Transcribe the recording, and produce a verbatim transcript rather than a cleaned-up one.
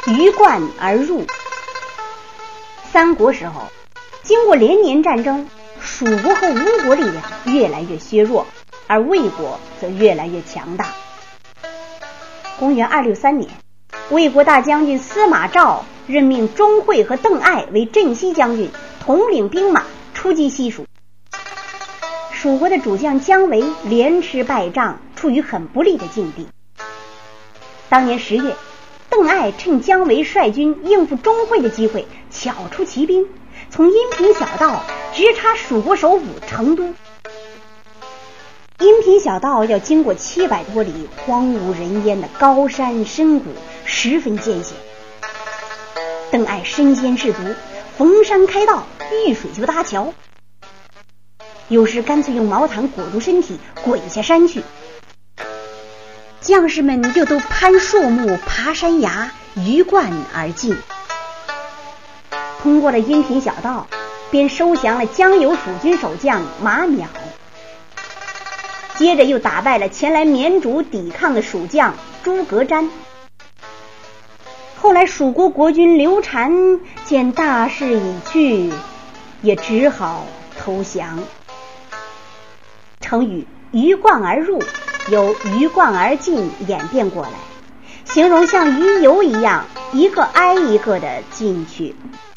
鱼贯而入。三国时候，经过连年战争，蜀国和吴国力量越来越削弱，而魏国则越来越强大。公元二六三年，魏国大将军司马昭任命钟会和邓艾为镇西将军，统领兵马出击西蜀。蜀国的主将姜维连吃败仗，处于很不利的境地。当年十月，邓艾趁姜维率军应付钟会的机会，巧出奇兵，从阴平小道直插蜀国首府成都。阴平小道要经过七百多里荒无人烟的高山深谷，十分艰险。邓艾身先士卒，逢山开道，遇水就搭桥，有时干脆用毛毯裹住身体滚下山去。将士们就都攀树木爬山崖，鱼贯而进。通过了阴平小道，便收降了江油蜀军守将马邈，接着又打败了前来绵竹抵抗的蜀将诸葛瞻。后来蜀国国君刘禅见大势已去，也只好投降。成语鱼贯而入由鱼贯而进演变过来，形容像鱼游一样一个挨一个的进去。